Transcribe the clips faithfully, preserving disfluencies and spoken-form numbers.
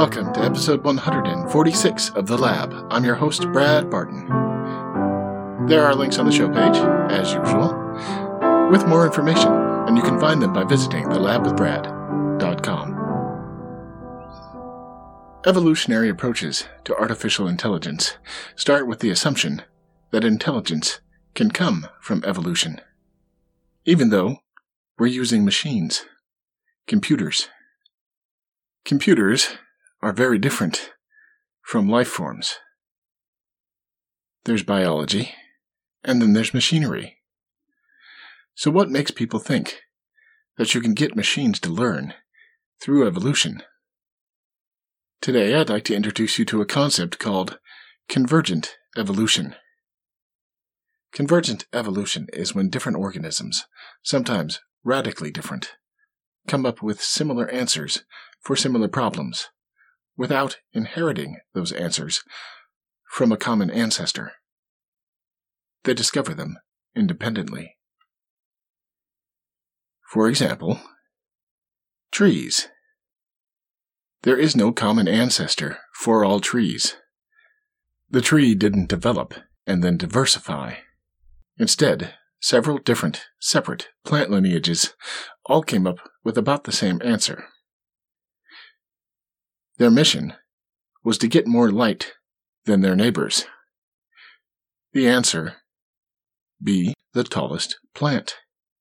Welcome to episode one hundred forty-six of The Lab. I'm your host, Brad Barton. There are links on the show page, as usual, with more information, and you can find them by visiting the lab with brad dot com. Evolutionary approaches to artificial intelligence start with the assumption that intelligence can come from evolution, even though we're using machines, computers. Computers are very different from life forms. There's biology, and then there's machinery. So what makes people think that you can get machines to learn through evolution? Today, I'd like to introduce you to a concept called convergent evolution. Convergent evolution is when different organisms, sometimes radically different, come up with similar answers for similar problems, without inheriting those answers from a common ancestor. They discover them independently. For example, trees. There is no common ancestor for all trees. The tree didn't develop and then diversify. Instead, several different, separate plant lineages all came up with about the same answer. Their mission was to get more light than their neighbors. The answer: be the tallest plant.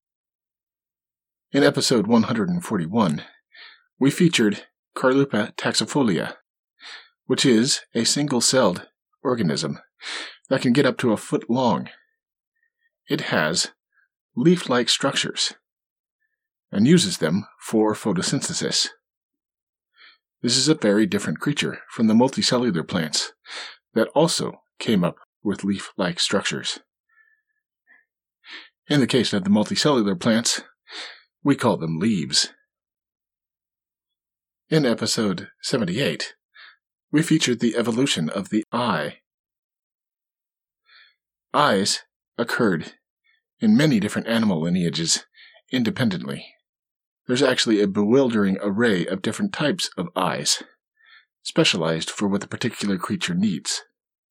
In episode one hundred forty-one, we featured Carlupa taxifolia, which is a single-celled organism that can get up to a foot long. It has leaf-like structures and uses them for photosynthesis. This is a very different creature from the multicellular plants that also came up with leaf-like structures. In the case of the multicellular plants, we call them leaves. In episode seventy-eight, we featured the evolution of the eye. Eyes occurred in many different animal lineages independently. There's actually a bewildering array of different types of eyes, specialized for what the particular creature needs.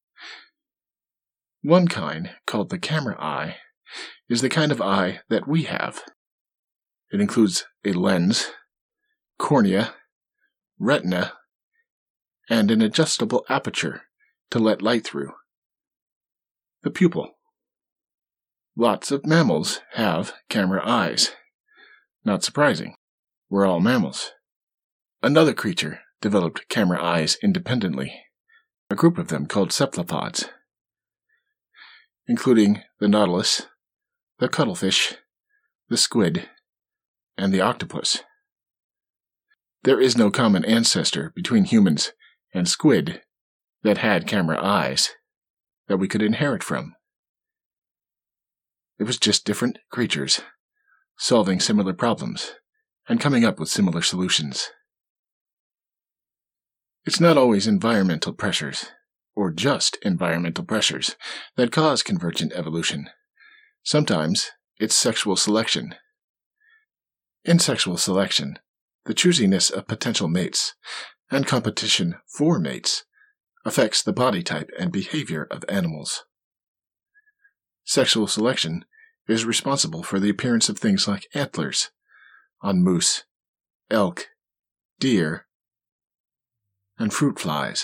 One kind, called the camera eye, is the kind of eye that we have. It includes a lens, cornea, retina, and an adjustable aperture to let light through. The pupil. Lots of mammals have camera eyes. Not surprising. We're all mammals. Another creature developed camera eyes independently, a group of them called cephalopods, including the nautilus, the cuttlefish, the squid, and the octopus. There is no common ancestor between humans and squid that had camera eyes that we could inherit from. It was just different creatures solving similar problems and coming up with similar solutions. It's not always environmental pressures, or just environmental pressures, that cause convergent evolution. Sometimes it's sexual selection. In sexual selection, the choosiness of potential mates and competition for mates affects the body type and behavior of animals. Sexual selection is responsible for the appearance of things like antlers on moose, elk, deer, and fruit flies.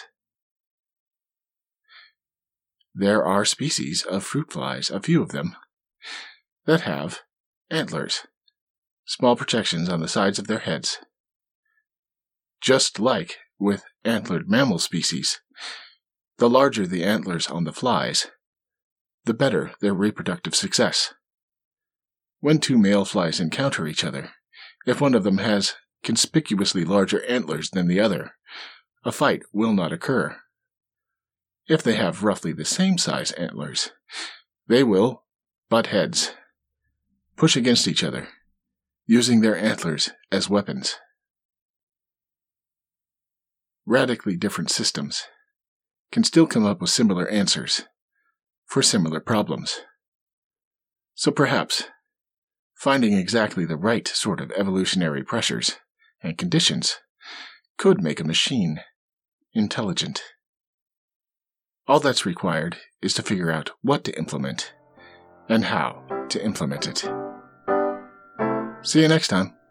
There are species of fruit flies, a few of them, that have antlers, small projections on the sides of their heads. Just like with antlered mammal species, the larger the antlers on the flies, the better their reproductive success. When two male flies encounter each other, if one of them has conspicuously larger antlers than the other, a fight will not occur. If they have roughly the same size antlers, they will butt heads, push against each other, using their antlers as weapons. Radically different systems can still come up with similar answers for similar problems. So perhaps finding exactly the right sort of evolutionary pressures and conditions could make a machine intelligent. All that's required is to figure out what to implement and how to implement it. See you next time.